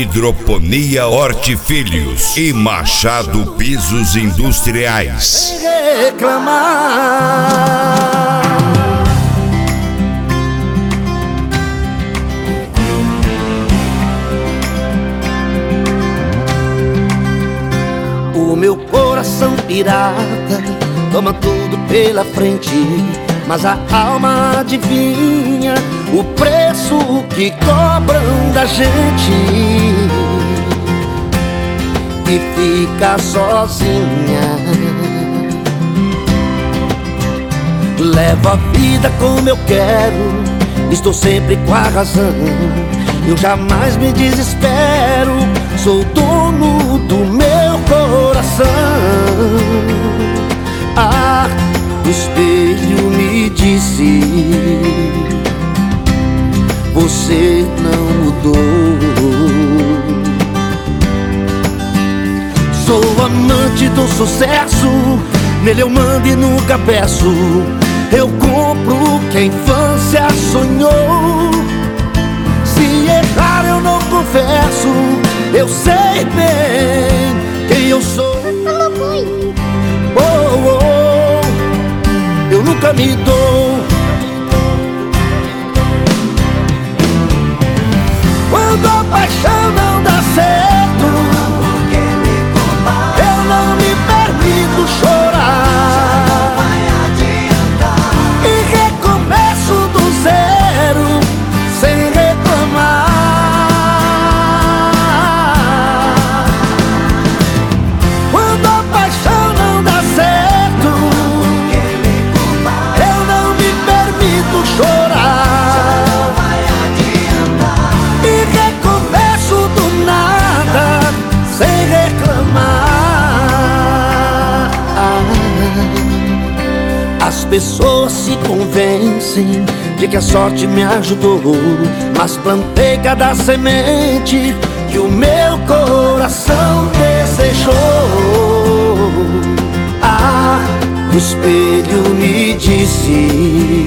Hidroponia Hortifilhos e Machado Pisos Industriais. Sem reclamar. O meu coração pirata toma tudo pela frente, mas a alma adivinha o preço que cobram da gente e fica sozinha. Levo a vida como eu quero, estou sempre com a razão, eu jamais me desespero, sou dono do meu coração. Ah, o espelho me disse: você não mudou. Sou amante do sucesso, nele eu mando e nunca peço. Eu compro o que a infância sonhou. Se errar eu não confesso, eu sei bem quem eu sou. Oh, oh, eu nunca me dou. Quando a paixão não dá certo, eu não me permito chorar e recomeço do zero sem reclamar. Quando a paixão não dá certo, eu não me permito chorar e recomeço do nada sem reclamar. As pessoas se convencem de que a sorte me ajudou, mas plantei cada semente que o meu coração desejou. Ah, o espelho me disse: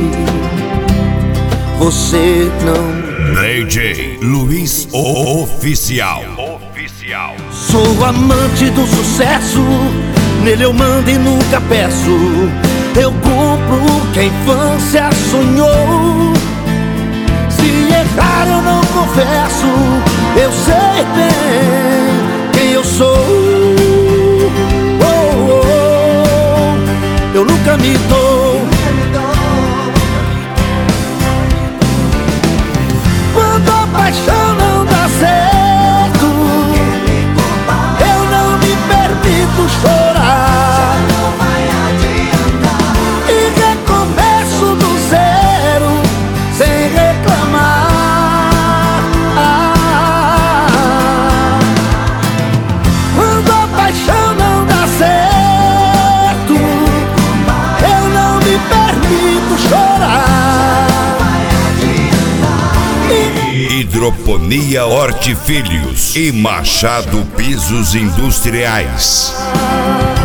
você não. DJ Luiz Oficial. Sou amante do sucesso, nele eu mando e nunca peço. Eu compro o que a infância sonhou. Se errar eu não confesso, eu sei bem quem eu sou. Oh, oh, eu nunca me dou. Quando a paixão não dá certo, eu não me permito chorar e recomeço do zero sem reclamar. Quando a paixão não dá certo, eu não me permito chorar. Hidroponia Hortifilhos e Machado Pisos Industriais.